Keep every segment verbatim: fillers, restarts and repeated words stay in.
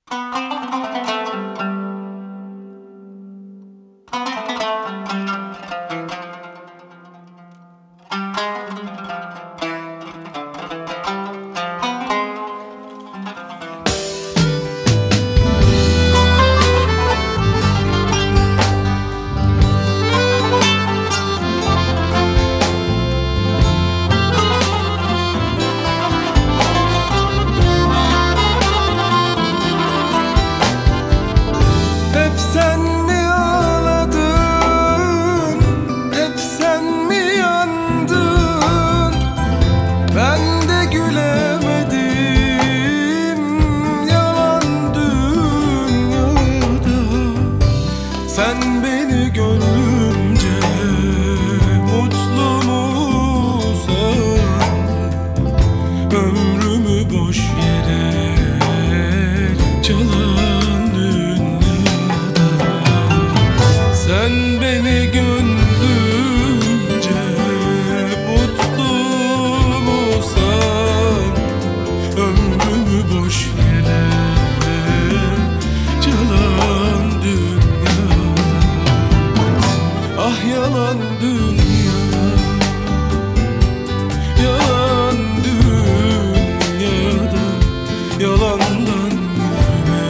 Sen beni gönlümce mutlu mu sandın? Ömrümü boş yere çalan dünyada. Sen beni gönlümce mutlu mu sandın? Ömrümü boş yere çalan dünyada. Ah yalan dünya, yalan dünyada, yalandan yüzüme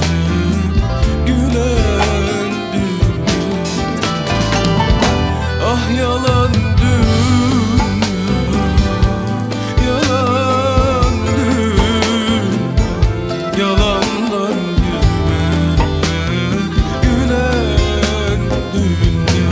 gülen dünya. Ah yalan dünya, yalan dünya, yalandan yüzüme gülen dünya.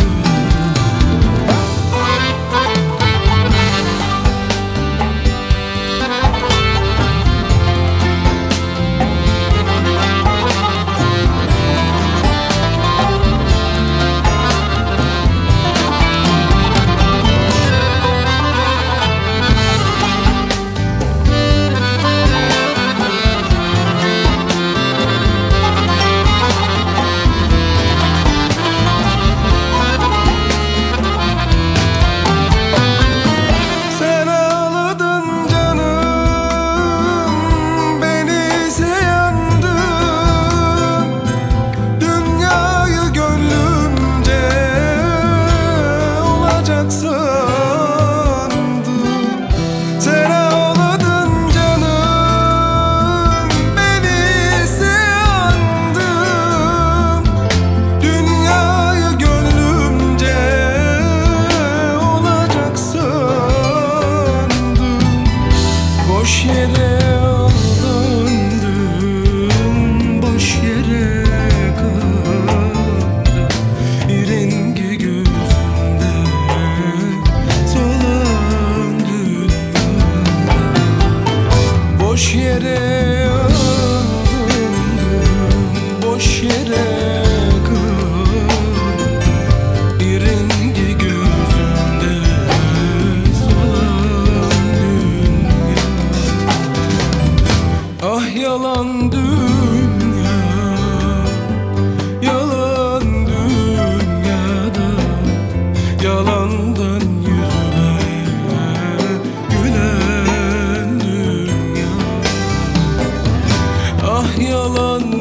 Boş yere aldandım, boş yere kandım. İrengi gözünde solan dünyada. Boş yere aldandım, boş yere kandım. İrengi gözünde solan dünyada. Ah yalan dünya, yalan dünyada, yalandan yüzüme gülen dünya. Ah yalan